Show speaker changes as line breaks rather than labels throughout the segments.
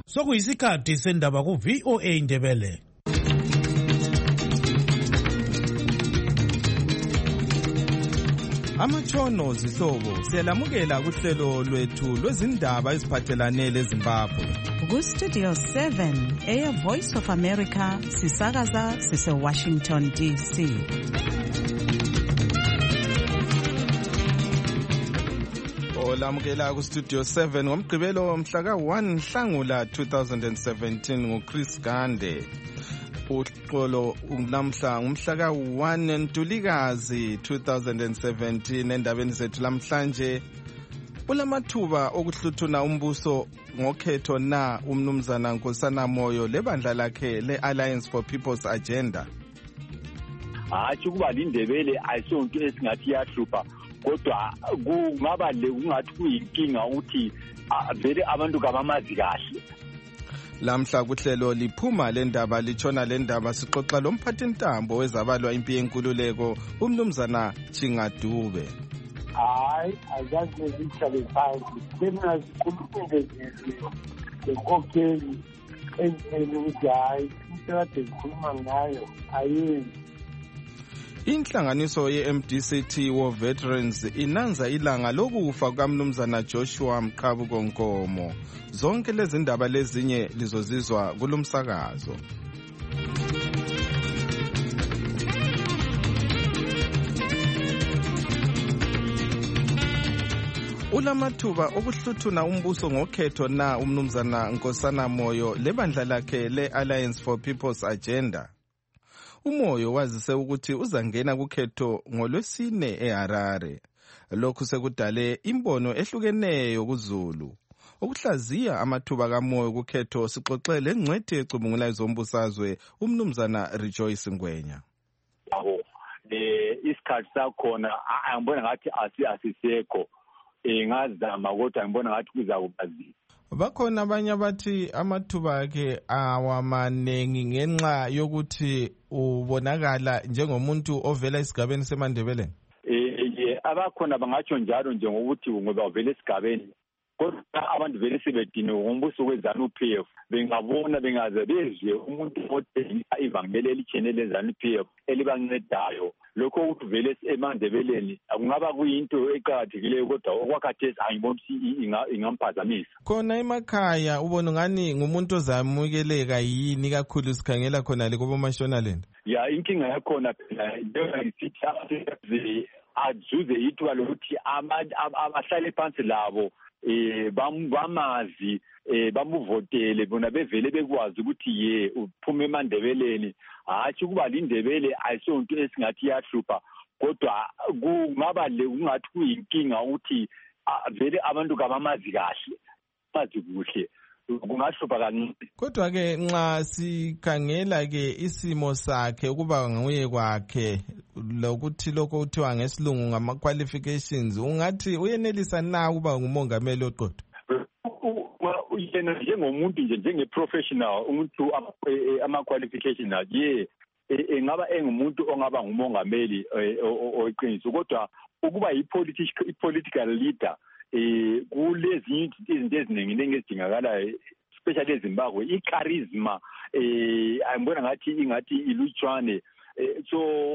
Sokuyisikhathi sendaba ku VOA Indebele.
Amatshono zihlobo siyalamukela kuhlelo lwethu lwezindaba eziphathelane leZimbabwe.
Ku Studio 7 Air Voice of America sisakaza sise Washington DC.
Olamukela ku Studio 7 ngomgqibelo mhla ka-1 Nhlangula 2017 nguChris Gande. Uxolo namhla ngumhla ka-1 Ntulikazi 2017 endabeni zethu lamhlanje. Ulamathuba okuhluthuna umbuso ngokhetho na umnumzana Nkosana Moyo lebandla lakhe le-Alliance for People's Agenda.
Hathi kuba lindebele ayisonto esingathi yahlupha kodwa kungaba kungathi kuyinkinga ukuthi vele abantu kabamazi kahle.
Lamhla kuhlelo liphuma lendaba litshona lendaba sixoxa lomphathintambo wezabalwa impi yenkululeko umnumzana Chingadube.
Hayi azazi ngihlale phansi mina sikhulumile ngenkokheli endleleni ukuthi hayi into kade ngikhuluma ngayo ayenzi.
Inhlanganiso ye-MDCT War Veterans inanza ilanga lokufa kukamnumzana Joshua Mqhabuko Nkomo. Zonke lezi ndaba lezinye lizozizwa kulomsakazo. Ulamathuba okuhluthuna umbuso ngokhetho na umnumzana Nkosana Moyo lebandla lakhe le-Alliance for People's Agenda. Umoyo wazise ukuthi uzangena kukhetho ngolwesine eHarare. Lokhu sekudale imbono ehlukeneyo kuZulu. Ukuhlaziya amathuba kaMoyo kukhetho sixoxele ngcwethi ecubungula izombusazwe umnumzana Rejoice Ngwenya.
Isikhathi sakhona angibona ngathi asisekho. Ngazama kodwa ngibona ngathi kuzakubazi.
Bakhona abanye abathi amathuba akhe awamanengi ngenxa yokuthi ubonakala njengomuntu ovela esigabeni seMandebeleni.
Abakhona bangatsho njalo njengokuthi ngoba uvela esigabeni kodwa abantu vele sebediniwe ngombuso weZANU-PF bengabona bengaze bezwe umuntu othengisa ivangeli elitshenele leZANU-PF elibancedayo. Lokho ukuthi vele eMandebeleni akungaba kuyinto eqhakathekileyo kodwa okwakhathesi angiboni ingamphazamisa.
Khona emakhaya ubona ngani ngumuntu ozamukeleka yini kakhulu sikhangela khona lekoboMashonaland?
Ya inkinga yakhona phela njengoba ngisithi azuze ithuba lokuthi abahlale phansi labo bamazi bamuvotele bona bevele bekwazi ukuthi uphuma eMandebeleni. Hathi kuba lindebele ayisonto esingathi yahlupha kodwa kungaba kungathi kuyinkinga ukuthi vele abantu kabamazi kahle bazi kuhle kungahlupha kancane.
Kodwa ke nxa sikhangela ke isimo sakhe ukuba nguye kwakhe lokuthi lokho kuthiwa ngesilungu ngama qualifications ungathi uyenelisa na ukuba ngumongameli oqotho?
Yena njengomuntu nje njenge-professional umuntu ama-qualifications engaba engumuntu ongaba ngumongameli oyiqiniso kodwa ukuba i-political leader kulezinye izinto eziningi ezidingakalayo especially eZimbabwe i-charisma angibona ngathi ilutshwane so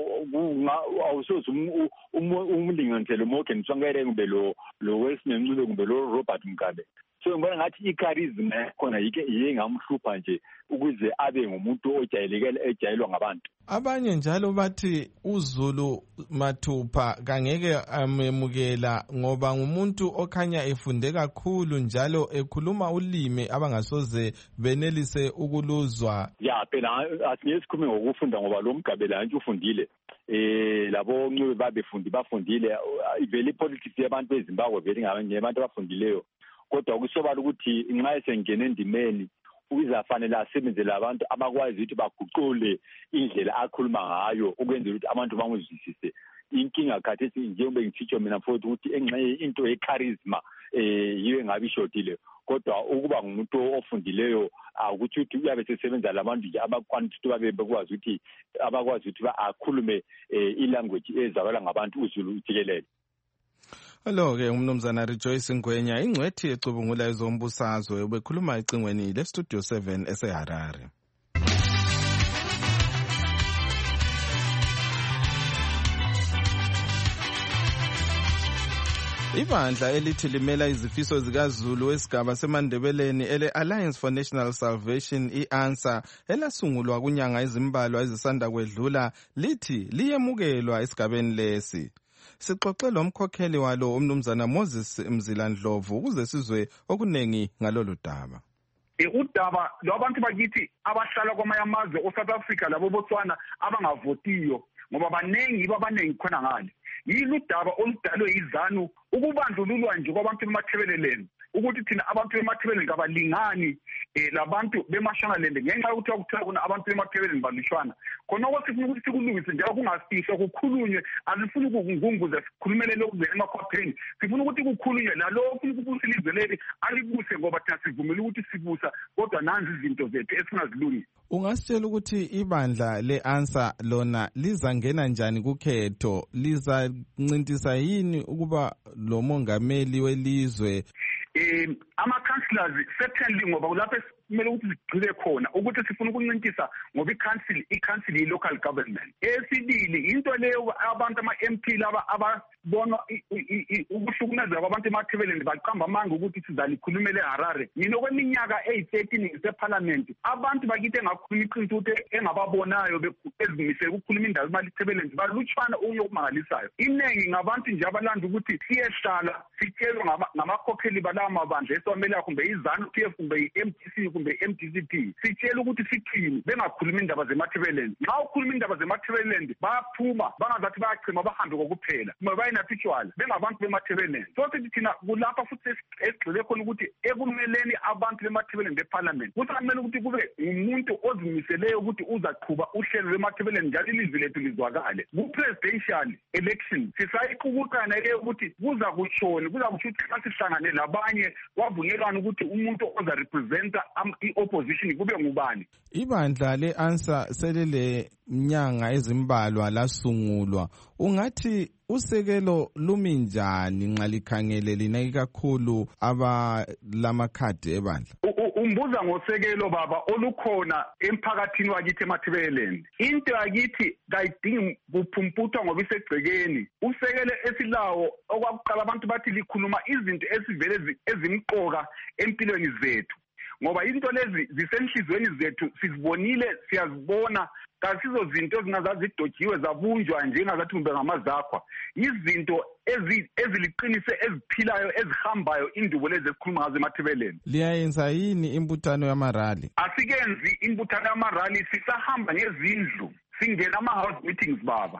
awusoze umlinganisele uMorgan Tsvangirai ngube lo Wesley Ncube ngube lo Robert Mugabe. So ngibona ngathi i-charisma yakhona yike ngamhlupha nje ukuze abe ngumuntu ojayelwa ngabantu.
Abanye njalo bathi uZulu mathupha kangeke amemukela ngoba ngumuntu okhanya efunde kakhulu njalo ekhuluma ulimi abangasoze benelise ukuluzwa.
Ya phela asingesikhulume ngokufunda ngoba lo Mugabe la nje ufundile. Labo Ncube bafundile vele politics yabantu beZimbabwe vele ngabantu abafundileyo. Kodwa kusobala ukuthi nxa esengena endimeni uzafanele asebenzele abantu abakwazi ukuthi baguqule indlela akhuluma ngayo ukwenzela ukuthi abantu bamuzwisise. Inkinga khathesi njengoba ngitsho mina futhi ukuthi engxenye into ye-charisma yiyo engabe ishodile kodwa ukuba ngumuntu ofundileyo ukuthi uyabe sesebenza labantu nje abakwanti babe bekwazi ukuthi akhulume ilanguage ezabala ngabantu uZulu jikelele.
Hello-ke umnumzana Rejoice Ngwenya, ingcwethi ecubungula ezombusazwe, ubekhuluma ecingweni leStudio 7 eseHarare. Ibandla elithi limela izifiso zikaZulu wesigaba seMandebeleni ele-Alliance for National Salvation, i-ANSA, elasungulwa kunyanga ezimbalwa ezisanda kwedlula, lithi liyemukelwa esigabeni lesi. Sixoxe lomkhokheli walo umnumzana Moses Mzilandlovu ukuze sizwe okunengi ngalolu daba.
Udaba lwabantu bakithi abahlala kwamanye amazwe oSouth Africa labo Botswana abangavotiyo ngoba babanengi khona ngale. Yilo udaba oludalwe izanu ukubandlululwa nje kwabantu bemathebeleleni ukuthi thina abantu bemathebeleleni kabalingani labantu beMashonaland ngenxa yokuthi akuthiwa kuna abantu bemathebeleleni balishwana khona ukuthi sifuna ukuthi sikulungise njalo kungafihlwa kukhulunywe asifuni ukungunguza sikhulumele lokuzela emakhwapheni sifuna ukuthi kukhulunywe nalokho ufuna ukubusa ilizwe leli alibuse ngoba thina sivumela ukuthi sibusa kodwa nanzi izinto zethu esingazilungisa.
Ungasitshela ukuthi ibandla le-ANSA lona lizangena njani kukhetho, lizancintisa yini ukuba lo mongameli welizwe?
Ama-councillors certainly ngoba kulapho kumele ukuthi sigcile khona ukuthi sifuna ukuncintisa ngoba i-council yi-local government. Esibili into leyo abantu ama-MP laba ababona ukuhlukumezeka kwabantu emathebeleni baqamba amanga ukuthi sizalikhulumela eHarare. Mina okweminyaka eyi-13 ngiseparliament abantu bakithi engakhuluma iqiniso ukuthi engababonayo ezimisele ukukhuluma indaba emathebeleni balutshwana okunye okumangalisayo. Iningi ngabantu nje abalanda ukuthi siyehlala sitshelwe ngamakhokheli balawa mabandla esiwamela kumbe iZANU-PF kumbe i-MDC kumbe i-MDCP sitshela ukuthi sithini bengakhuluma indaba zemathebeleni. Nxa ukhuluma indaba zemathebeleni bayaphuma bangazathi bayachima bahambe kokuphela kumbe bayinapitshwala bengabantu bemathebeleni. So sithi thina kulapha futhi esigxile khona ukuthi ekumeleni abantu bemathebeleni beparliament kusamele ukuthi kube umuntu ozimiseleyo ukuthi uzaqhuba uhlelo lwemathebeleni njalo ilizwi lethu lizwakale. Ku-presidential election sisayiqukukana ke ukuthi kuza kutsho ukuthi xa sihlangane labanye kwavunyelwana ukuthi umuntu ozarepresenta i-opposition kube ngubani.
Ibandla le-ANSA selele mnyanga ezimbalwa lasungulwa. Ungathi usekelo lumi njani nxa likhangele lina ikakhulu abalamakhadi ebandla?
Umbuza ngosekelo baba olukhona emphakathini wakithi emathebeleni. Into yakithi kayidingi kuphumputha ngoba isegcekeni. Usekelo esilawo okwakuqala abantu bathi likhuluma izinto esivele ezimqoka empilweni zethu. Ngoba into lezi zisenhlizweni zethu sizibonile siyazibona kasizo zinto ezingazazidojiwe zabunjwa njengazathi kumbe ngamazakhwa. Izinto eziliqinise eziphilayo ezihambayo indubo lezi esikhuluma ngazo emathebeleni.
Liyayenza yini imbuthano yamarali?
Asikenzi imbuthano yamarali sisahamba ngezindlu singena ama-house meetings baba.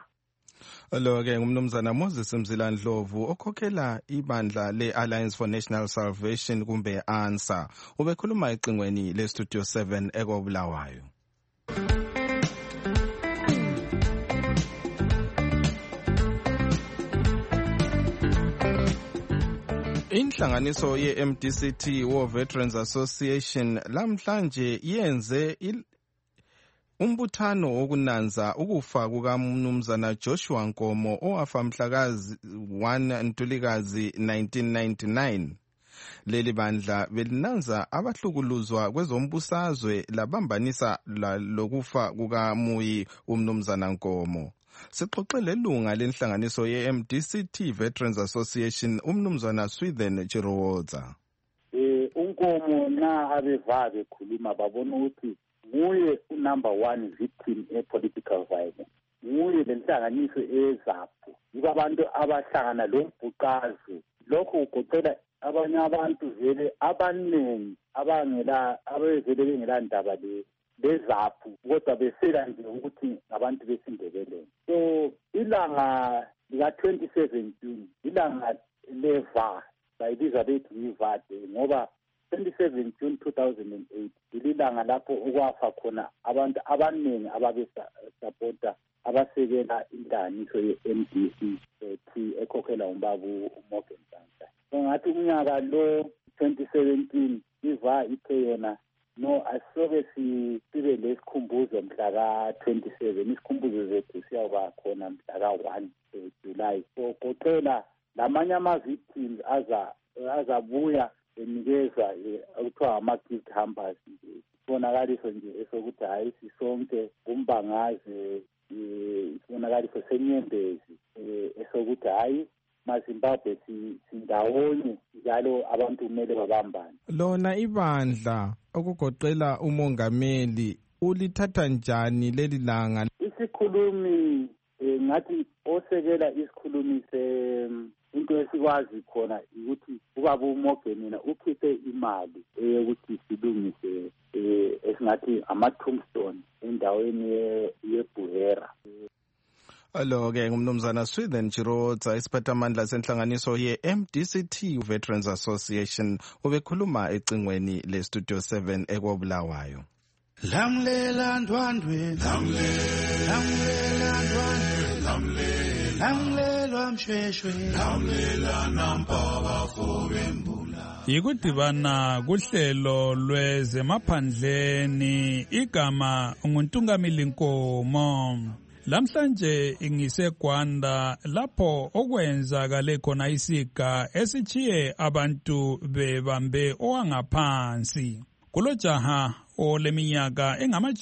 Lo-ke ngumnumzana Moses Mzilandlovu okhokhela ibandla le-Alliance for National Salvation kumbe ANSA. Ubekhuluma ecingweni leStudio 7 eKobulawayo. Inhlanganiso ye-MDCT War Veterans Association lamhlanje yenze umbuthano wokunanza ukufa kukamnumzana Joshua Nkomo owafa mhlakazi 1 Ntulikazi 1999. Leli bandla belinanza abahlukuluzwa kwezombusazwe labambanisa lokufa kukaMuyi umnumzana Nkomo. Sixoxe lelunga lenhlanganiso ye-MDCT Veterans Association umnumzana Swithen Chirowoza.
Unkomo na abeva bekhuluma babona ukuthi nguye number 1 victim e-political violence. Nguye lenhlanganiso eZAPU. Yibo abantu abahlangana lombhuqazi. Lokho kugoqela abanye abantu vele abaningi abavele bengela ndaba leZAPU kodwa besela nje ukuthi ngabantu besindebeleni. So ilanga lika-2017 ilanga leva bayibiza bethi yivade ngoba 27 June 2008 ililanga lapho okwafa khona abantu abaningi ababesapota abasekela inhlanganiso ye-MDC ekhokhela umbabu uMorgan Ntantala. So ngathi umnyaka lo 2017 iva ithe yona no asobe sibe lesikhumbuzo mhla ka-27 isikhumbuzo zethu siyawuba khona mhla ka-1 July. So koqela lamanye ama-victims azabuya enikeza okuthiwa ama-gift hampers isibonakaliso nje esokuthi hhayi sisonke umbangaze isibonakaliso senyembezi esokuthi hhayi maZimbabwe sindawonye njalo abantu kumele babambane.
Lona ibandla okugoqela umongameli ulithatha njani leli langa?
Isikhulumi ngathi osekela isikhulumi into esikwazi khona ukuthi ubaba uMorgan ukhiphe imali yokuthi silungise esingathi ama-tombstone endaweni yeBuhera.
Alo-ke ngumnumzana Swithen Chirodza, isiphathamandla senhlanganiso ye-MDCT Veterans Association, ubekhuluma ecingweni le-Studio 7 eKobulawayo.
Lamlela ndwandwe, lamlela ndwandwe, lamlelwa mshweshwe, lamlela nampaba fobembula. Yikudibana kuhlelo lwezemaphandleni, igama nguNtungamili Nkomo. Lamhlanje ngiseGwanda lapho okwenzakale khona isiga esichiye abantu bebambe owangaphansi. Kulojaha oleminyaka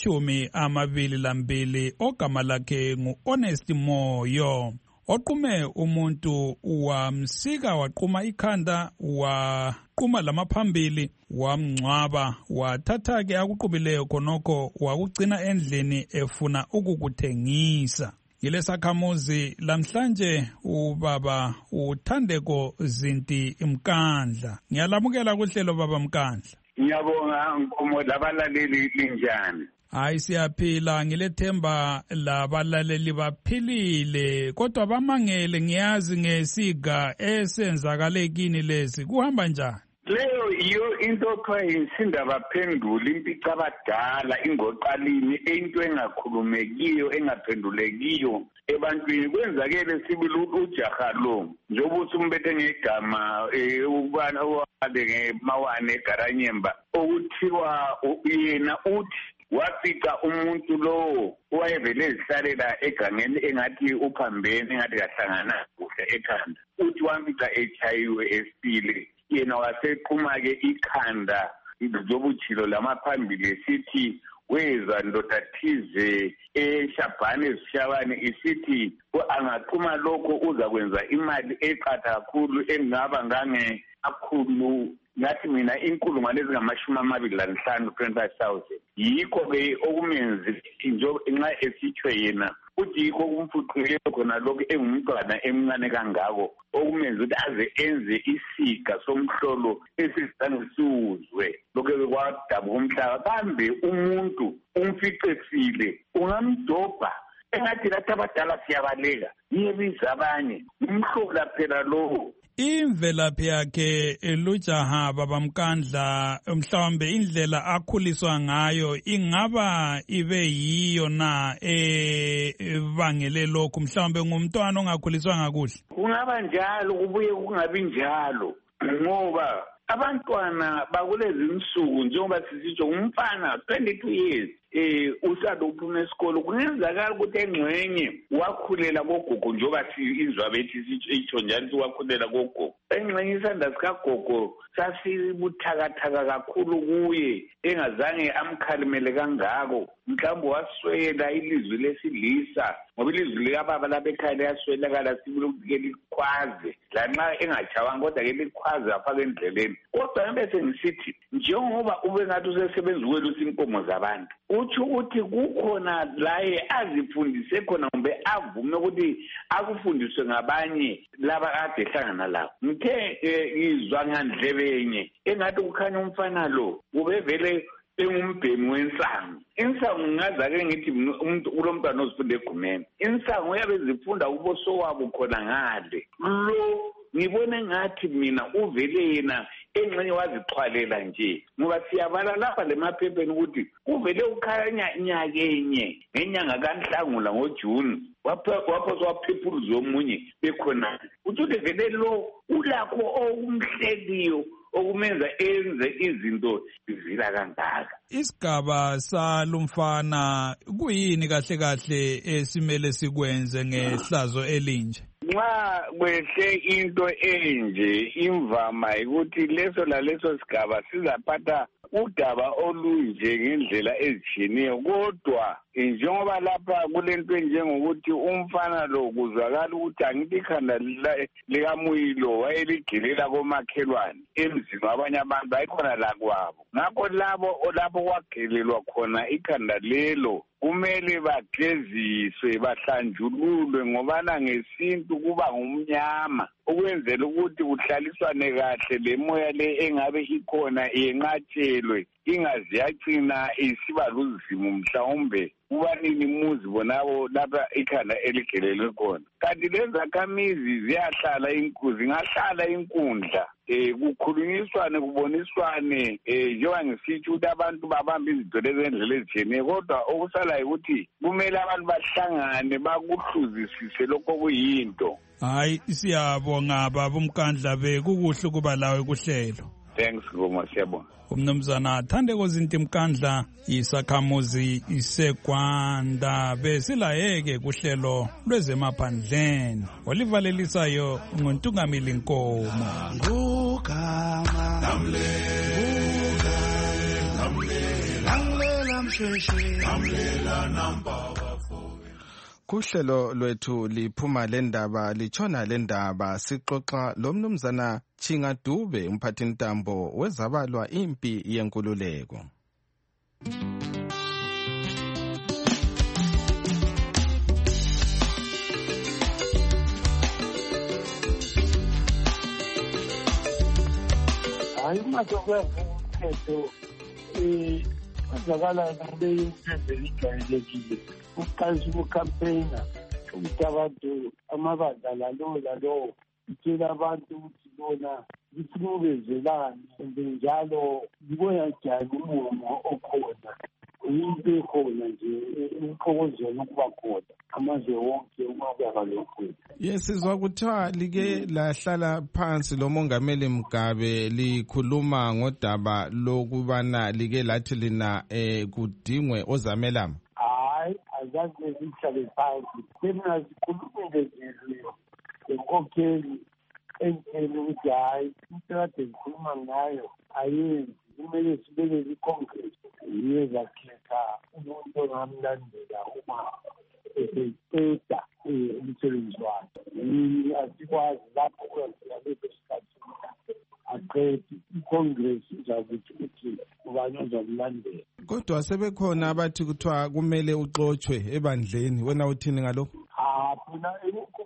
engama-22 ogama lakhe ngu-Honest Moyo. Oqume umuntu wamsika waquma ikhanda waquma lamaphambili wamngcwaba wathatha ke akuqubileyo khonokho wakugcina endlini efuna ukukuthengisa. Yilesakhamuzi lamhlanje ubaba uThandeko Zinti Mkandla. Ngiyalamukela kuhlelo baba Mkandla.
Ngiyabonga Nkomo, labalaleli linjani?
Hayi siyaphila, ngilethemba labalaleli baphilile kodwa bamangele ngiyazi ngesiga esenzakale kini lesi kuhamba njani?
Leyo iyo into okuthiwa insindabaphendula impica abadala ingoqalini into engakhulumekiyo engaphendulekiyo ebantwini. Kwenzakele sibili ujaha lo njengoba uthi umbethe ngegama ubani owade ngemawane eGaranyemba okuthiwa yena uthi wafica umuntu lo wayevele ezihlalela egangeni engathi uphambene engathi kahlangana kuhle ekhanda. Uthi wamfica echayiwe esile, yena wasequma-ke ikhanda zobutshilo lamaphambili esithi weza ndoda thize eShabhane Sishabane isithi angaquma lokho uzakwenza imali eqatha kakhulu engaba akhulu ngathi mina inkulungwane ezingama-25,000 25,000. Yikho-ke okumenzi nxa esithwe yena uthi yikho kumfuqileyo khona lokhu engumntwana emncane kangako okumenza ukuthi aze enze isiga somhlolo esizange siwuzwe lokhu kwadabuka umhlaba. Kambe umuntu umficefile ungamdobha engathi lathi abadala siyabaleka niyebiza abanye umhlola phela lowo.
Imvelaphi yakhe lujaha baba Mkandla mhlawumbe indlela akhuliswa ngayo ingaba ibe yiyo na bangele lokhu, mhlawumbe ngumntwana ongakhuliswanga kuhle?
Kungaba njalo kubuye kungabi njalo ngoba abantwana bakulezi insuku njengoba sisitsho umfana 22 years usado uphuma esikolo kungenzakala ukuthi engxenye wakhulela kogogo njengoba izwa bethi itsho njalo wakhulela kogogo. Engxenye isandla sikagogo sasibuthakathaka kakhulu kuye engazange amkhalimele kangako. Mhlawumbe waswela ilizwi lesilisa ngoba ilizwi likababa lapha ekhaya liyaswelakala sibile ukuthi likhwaze lanxa engajabanga kodwa ke likhwaze afake endleleni. Kodwa bese ngisithi njengoba ube ngathi usesebenza ukwelusa inkomo zabantu utsho ukuthi kukhona laye azifundise khona kumbe avume ukuthi akufundiswe ngabanye laba ade ehlangana labo. Ngithe izwa ngandlebenye engathi kukhanya umfana lo ubevele engumbhemi wensango. Insango ngingazake ngithi umuntu kulomntwana ozifunda egumeni. Insango uyabe zifunda uboso wabo khona ngale. Lo ngibone ngathi mina uvele yena engxenye wazixhwalela nje ngoba siyabala lapha lemaphepheni ukuthi uvele ukhanya nyakenye ngenyanga kaNhlangula ngoJuni waphoswa waphephuluza omunye bekhona. Uthi vele lo ulakho okumhleliyo okumenza enze izinto zivila kangaka.
Isigaba salumfana kuyini kahle kahle esimele sikwenze ngehlazo elinje?
nxa kwehle into enje imvama ukuthi leso laleso sigaba sizaphatha udaba olunje ngendlela ezitshiyeneyo, kodwa njengoba lapha kulento enjengokuthi umfana lo kuzwakala ukuthi angithi ikhanda likamuyilo wayeligelela komakhelwane emzini wabanye abantu ayikhona la kwabo. Ngakho lapho kwagelelwa khona ikhanda lelo kumele bageziswe bahlanjululwe ngobana ngesintu kuba ngumnyama ukwenzela ukuthi kuhlaliswane kahle le moya le engabe ikhona yenqatshelwe ingaze yagcina isiba luzimu mhlawumbe kubanini muzi bonabo lapha ikhanda eligelelwe khona. Kanti lezakhamizi zingahlala inkundla kukhulunyiswane kuboniswane njengoba ngisitsho ukuthi abantu babambe izinto lezendlela ezitshiyeneyo, kodwa okusalayo ukuthi kumele abantu bahlangane bakuhluzisise lokho kuyinto.
Hayi, siyabonga baba uMkandla, bekukuhle kuba lawe kuhlelo.
Thanks Ngoma, siyabonga.
Umnumzana Thandeko Zinti Mkandla, isakhamuzi iseGwanda, besilayeke kuhlelo lwezemaphandleni olivalelisayo ngontungamili Nkomo.
Kuhlelo lwethu liphuma lendaba litshona lendaba sixoxa lomnumzana Chinga Dube, umphathintambo wezabalwa impi yenkululeko.
Hayi umthetho kwenzakala kube into ejwayelekile uqalisa ukukhampeyina ukuthi abantu amabandla lalo itshela abantu ukuthi bona lifunubezelane njalo liboyajani umumo okhona into ekhona nje ukuxokozela ukuba khona amazwe wonke umabaka lokhu.
Yesizwa kuthiwa like lahlala phansi lomongameli Mugabe likhuluma ngodaba lokubana like lathi lina kudingwe ozamelama.
Hayi, azaze sihlale phansi mina sikhulumile nje enkokheli entshele ukuthi hayi into kade ngikhuluma ngayo ayenzi, kumele sibeke iCongress yezakhetha umuntu ongamlandela uma eseqeda umsebenzi wakhe. Asikwazi lapho kuyafika leso sikhathi aqede iCongress izakuthi ukuthi ubani ozamlandela.
Kodwa sebekhona abathi kuthiwa kumele uxotshwe ebandleni, wena uthini ngalokho?
Phela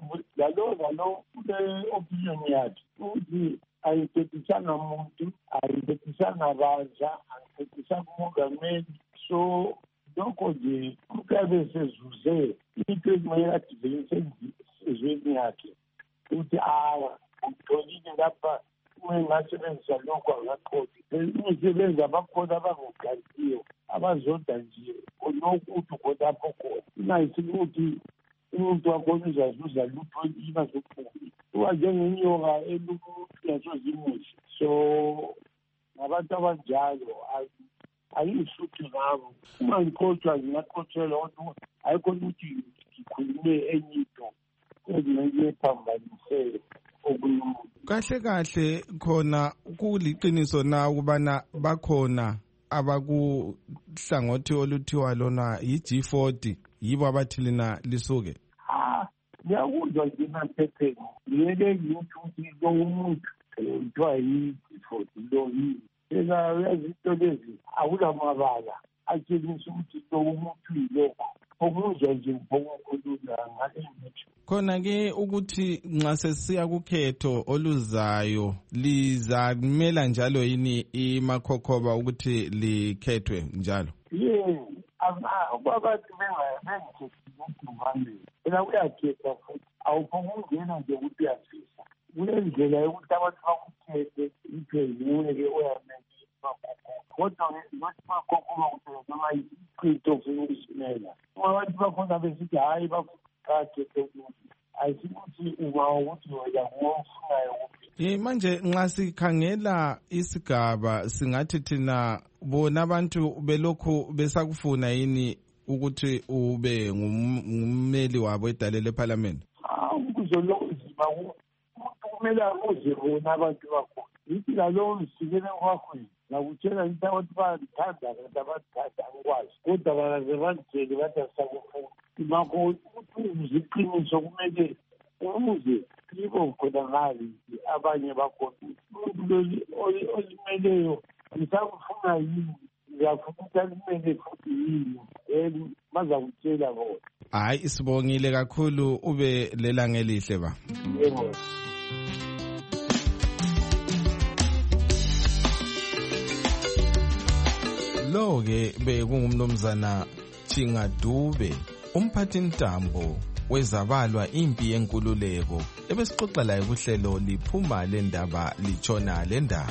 ngalo kule-opinion yakhe ukuthi ayiphetisanga muntu, ayiphetisanga bandla, ayiphetisanga umongameli. So lokho nje ukabe sezuze into ekumele adivelise ezweni yakhe ukuthi ngitholile lapha engasebenzisa lokho angaqothi. Imisebenzi abakhona abangogantiyo abazoda nje onokuthi khonapho khona ingayisiki ukuthi umuntu wakhona uzazuza lutho ingazophumi uba njengenyoka elumuntu yasozimuhle. So ngabantu abanjalo ayisuthi ngabo uma ngikhohlwa ngingaqotshelwa kodwa ayikhona ukuthi ngikhulume enye into ezingiyephambanise okumuntu.
Kahle khona kuliqiniso na ukubana bakhona abakuhlangothi oluthiwa lona yi-G40 yibo abathi lina lisuke?
Ngiyakuzwa nje naphepheni ngiyeke ngithi lo umuntu kuthiwa yi-G40 lo yini. Phela uyazi into lezi akulamabala atshengisa ukuthi lo umuntu yilokho okuzwa nje ngokulukhulula ngale ngithi.
Khona-ke ukuthi nxa sesiya kukhetho oluzayo lizakumela njalo yini imakhokhoba ukuthi likhethwe njalo?
Abantu bengikhethi ukuthi ngibambele phela kuyakhetha futhi awuphokungena nje ukuthi uyafisa kulendlela yokuthi abantu bakukhethe iphenguwe-ke oyamele makhokhoba kodwa nokuthi makhokhoba ukuthi noma iqito ofuna ukusimela uma abantu bakhona besithi hhayi bakhethe ukuthi ayisikuthi uba ukuthi wena kuwofunayo kuphi.
Manje nxa sikhangela isigaba singathi thina bona abantu belokhu besakufuna yini ukuthi ube ngummeli wabo edale leParliament?
Ukuzolokhu umuntu kumele abuze bona abantu bakhona yithi lalowo msikele kwakweni ngakutshela ukuthi abantu bayalithanda kanti abathanda angikwazi kodwa bakaze banditshele bathi asakufuna ngakho ukuthi iqiniso kumele uze libo khona ngale abanye bakhona umuntu olimeleyo ngisakufuna yini ngiyafuna ukuthi alimele futhi yini bazakutshela bona.
Hayi sibongile kakhulu ube lelanga elihle ba.
Yebo.
Lo ke bekungumnumzana Chingadube umphathi ntambo wezabalwa impi yenkululeko ebesixoxa laye kuhlelo liphuma lendaba litshona lendaba.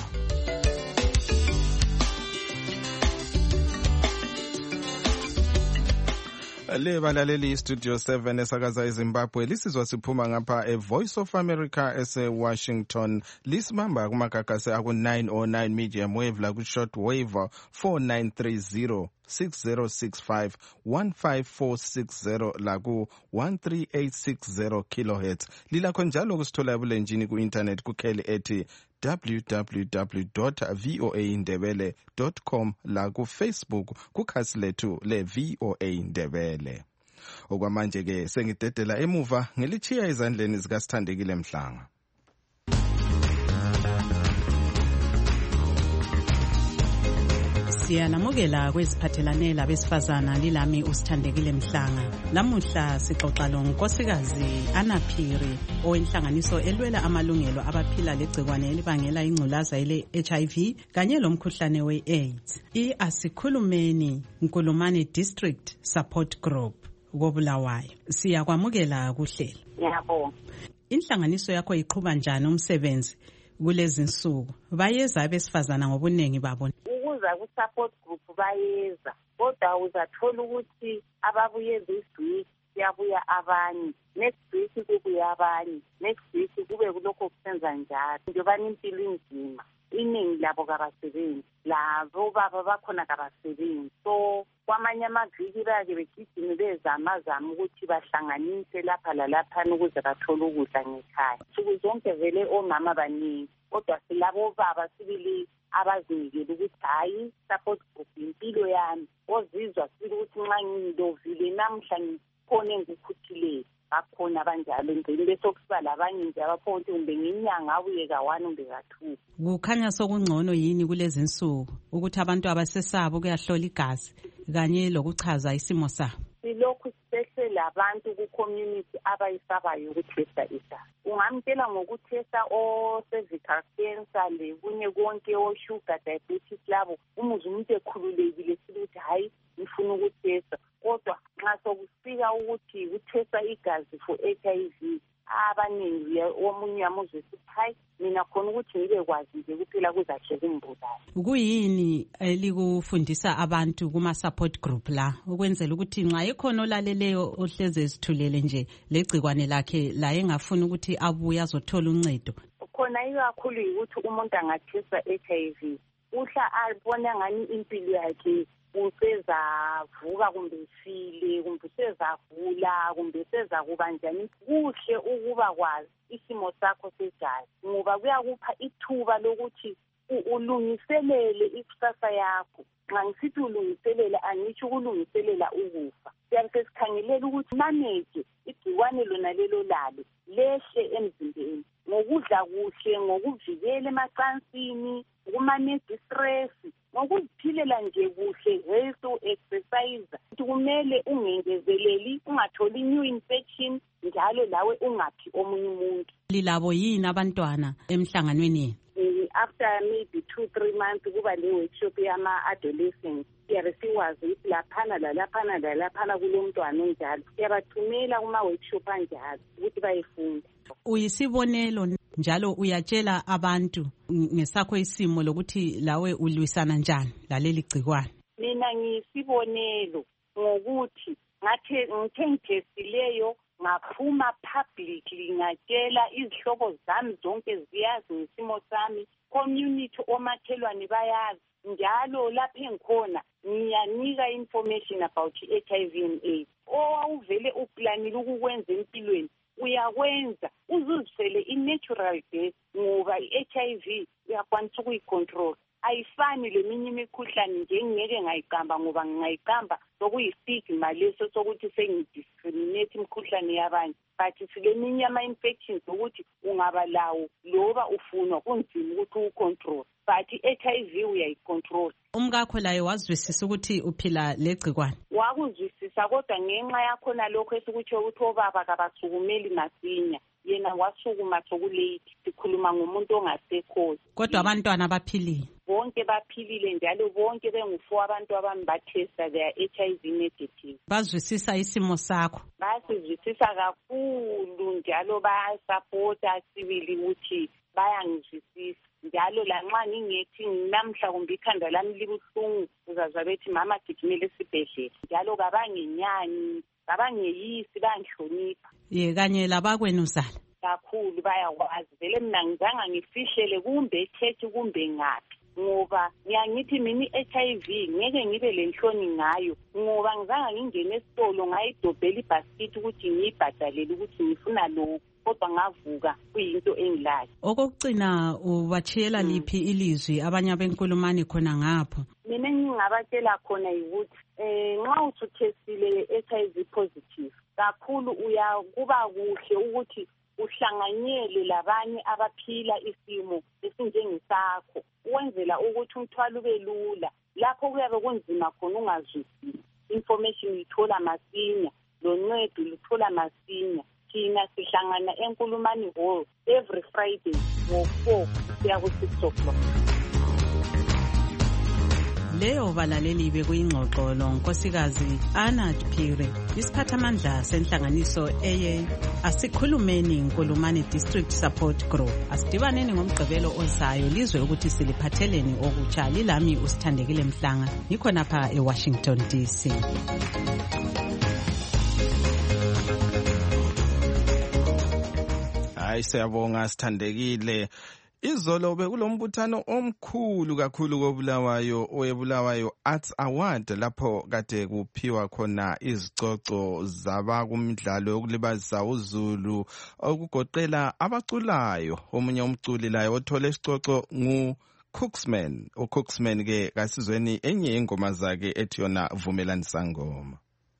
Le balaleli Studio 7 esakaza eZimbabwe lisizwa siphuma ngapha eVoice of America ese-Washington lisibamba kumagagasi aku-909 medium wave la ku-short wave 4930 6065 15460 la ku-13860 kilohertz lilakho njalo kusithola ebulenjini ku-internet kukheli ethi www.voaindebele.com la ku-Facebook kukhasi lethu le-VOA Ndebele. Okwamanje ke sengidedela emuva ngilichiya ezandleni zikaSithandekile Mhlanga.
Siyanamukela kweziphathelane labesifazana lilami uSithandekile Mhlanga. Lamuhla sixoxa lonkosikazi Anaphiri owenhlanganiso elwela amalungelo abaphila legcikwane elibangela ingculaza ele HIV kanye lomkhuhlane we-AIDS. Asikhulumeni Nkulumani District Support Group koBulawayo. Siyakwamukela kuhlelo.
Yebo.
Inhlanganiso yakho iqhubha njani umsebenzi kulezi insuku? Bayeza abesifazana ngobunengi babo.
Ukuza ku-support group bayeza kodwa uzathola ukuthi ababuye this week kuyabuya abanye, next week kubuya abanye, next week kube kulokho kusenza njalo njengoba impilo inzima. Iningi labo kabasebenzi, labo baba bakhona kabasebenzi. So kwamanye amaviki bake begijime bezamazama ukuthi bahlanganise lapha lalaphana ukuze bathole ukudla ngekhaya. Nsuku zonke vele omama baningi kodwa silabo baba sibili abazinikele ukuthi hayi support group impilo yami ozizwa sibili ukuthi nxa ngindovile namhla ngikhona engikhuthile bakhona banjalo ngene bese kusiba labanye nje abaphonto kumbe ngenyanga abuye ka1 kumbe ka2.
Kukhanya sokungcono yini kulezi insuku ukuthi abantu abasesabo kuyahlola igazi kanye lokuchaza isimo sabo?
Silokhu sibehlela abantu ku-community abayisabayo ukuthesta igazi. Ungamtshela ngokuthesta o-cervical cancer le kunye konke o-sugar diabetes labo umuze umuntu ekhululekile siluthi hayi ngifuna ukuthesta. Kodwa nxa sokufika ukuthi uthesta igazi for HIV abaningi omunye yamuzwe sithi hayi mina khona ukuthi ngibe kwazi nje kuphela kuzahle kumbulala.
Kuyini elikufundisa abantu kuma-support group la ukwenzela ukuthi nxa ekhona olaleleyo ohleze ezithulele nje legcikwane lakhe la engafuni ukuthi abuye azothola uncedo?
Khona ikakhulu ukuthi umuntu angathesta HIV uhla abone ngani impilo yakhe usezavuka kumbe ifile kumbe usezavula kumbe usezakuba njani. Kuhle ukuba kwazi isimo sakho segazi ngoba kuyakupha ithuba lokuthi ulungiselele ikusasa yakho. Nxa ngisithi ulungiselela angitsho ukulungiselela ukufa. Siyabe sesikhangelela ukuthi manage igciwane lona lelo lalo lehle emzimbeni ngokudla kuhle, ngokuvikela emacansini, ukumanage stress, ngokuziphilela nje kuhle, health, exercise. Kumele ungengezeleli, ungatholi new infection njalo lawe ungaphi omunye umuntu.
Lilabo yini abantwana emhlanganweni?
After maybe 2-3 months kuba le workshop yama-adolescents. Siyabe siwazi ukuthi laphana lalaphana kulomntwana onjalo. Siyabathumela kuma-workshop anjalo ukuthi bayefunda.
Uyisibonelo njalo uyatshela abantu ngesakho isimo lokuthi lawe ulwisana njani laleli gcikwane?
Mina ngiyisibonelo ngokuthi ngithe ngithestileyo ngaphuma publicly ngatshela izihlobo zami zonke ziyazi ngesimo sami, community omakhelwane bayazi, njalo lapho engikhona ngiyanika information about HIV and AIDS. Owawuvele uplanile ukukwenza empilweni uyakwenza uzuzifele i-natural death ngoba i-HIV uyakwanisa ukuyicontrol. Ayifani leminye imikhuhlane nje ngeke ngayiqamba ngoba ngingayiqamba sokuyistigma leso sokuthi sengidiscriminate imikhuhlane yabanye. But sileminye ama-infections ukuthi ungaba lawo loba ufunwa kunzima ukuthi ucontrol. But i-HIV uyayicontrol.
Umkakho laye wazwisisa ukuthi uphila legcikwane?
Wakuzwisisa kodwa ngenxa yakhona lokho esikutsho ukuthi obaba kabasukumeli masinya. Yena wasukuma sokulate. Sikhuluma ngomuntu ongasekhozi.
Kodwa abantwana baphilile?
Bonke baphilile njalo bonke bengu4 abantu abami bathesta their HIV negative.
Bazwisisa isimo sakho?
Basizwisisa kakhulu njalo bayasupporta sibili ukuthi bayangizwisisa. Njalo lanxa ngingethi namhla kumbe ikhanda lami libuhlungu uzazwa bethi mama gijimele esibhedlela. Njalo kabangenyani, kabangeyisi bangihlonipha.
Kanye labakwenuzala
kakhulu bayakwazi. Vele mina ngizanga ngifihlele kumbe echechi kumbe ngaphi. Ngoba ngiyangithi mina i-HIV ngeke ngibe lenhloni ngayo ngoba ngizanga ngingene esitolo ngayidobhela ibhasikiti ukuthi ngiyibhadalele ukuthi ngifuna lokho. Kodwa ngavuka kuyinto engilayo.
Okugcina ubachiyela liphi ilizwi abanye abenkulumani khona ngapho?
Mina ngingabatshela khona ukuthi nxa uthestile HIV positive kakhulu kuba kuhle ukuthi uhlanganyele labanye abaphila isimo esinjengesakho ukwenzela ukuthi umthwalo ube lula. Lapho kuyabe kunzima khona ungazwisisi. Information uyithola masinya, loncedo luthola masinya. Thina sihlangana enkulumani hall every Friday ngo-4 kuya ku-6 o'clock.
Leyo balaleli bekuyingxoxo lonkosikazi Anat Phiri, isiphathamandla senhlanganiso eye Asikhulumeni Nkulumani District Support Group. Asidibaneni ngomgqibelo ozayo lizwe ukuthi siliphatheleni okutsha. Lilami uSithandekile Mhlanga, ngikhona pha eWashington DC.
Siyabonga Sithandekile. Izolo bekulombuthano omkhulu kakhulu koBulawayo oyebulawayo Arts Award lapho kade kuphiwa khona izicoco zabakumdlalo yokulibazisa uZulu okugoqela abaculayo. Omunye umculi laye othole isicoco Cooksman. uCooksman ke kasizweni enye ingoma zakhe ethi yona Vumelanisa Ngoma.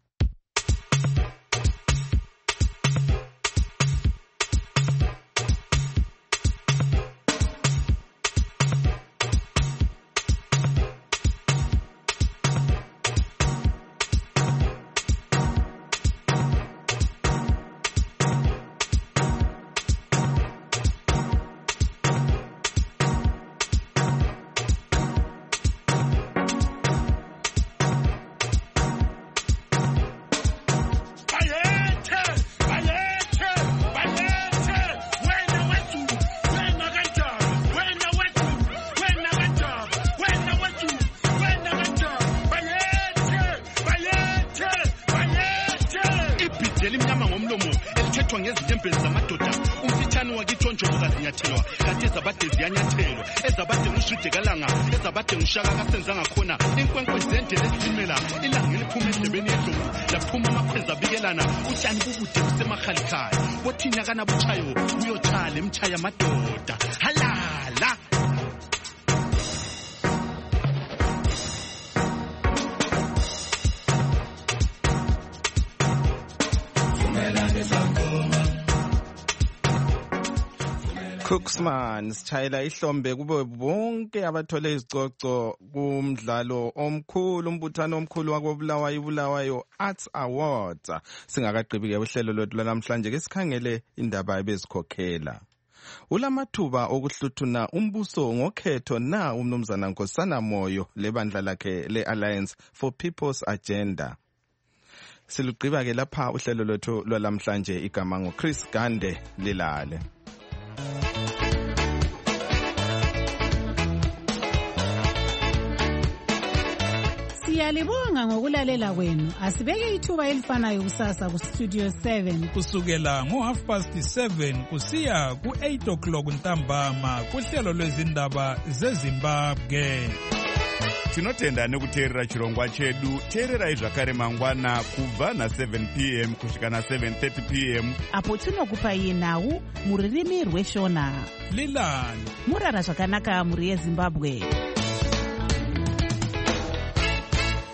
Ezabade ngishaka kasenza ngakhona inkwenkwe zende lesimela ilanga liphuma endebeni yedlovu laphuma amakhweza abikelana utshani bubude busemahalikhaya bothina kana buchayo uyothala emchaya amadoda halala.
Cooksman sitshayela ihlombe kube bonke abathole izicoco kumdlalo omkhulu umbuthano omkhulu wakoBulawayo Arts Awards. Singakaqhibi ke uhlelo lwethu namhlanje ke sikhangele indaba ebezikhokhela. Ulamathuba okuhluthuna umbuso ngokhetho na umnumzana Nkosana Moyo lebandla lakhe le-Alliance for People's Agenda. Siluqhiba ke lapha uhlelo lwethu lwalamhlanje igama ngoChris Gande lilale.
Siyalibonga ngokulalela kwenu. Asibeke ithuba elifanayo kusasa ku Studio 7
kusukela ngo7:30 kusiya ku8 o'clock ntambama kuhlelo lwezindaba zeZimbabwe.
tinotenda nekuteerera chirongwa chedu. Teererai zvakare mangwana kubva na7 p.m. kusvika na7:30 p.m.
apo tinokupai nhau mururimi rweshona.
Lilani
murara zvakanaka muri yeZimbabwe.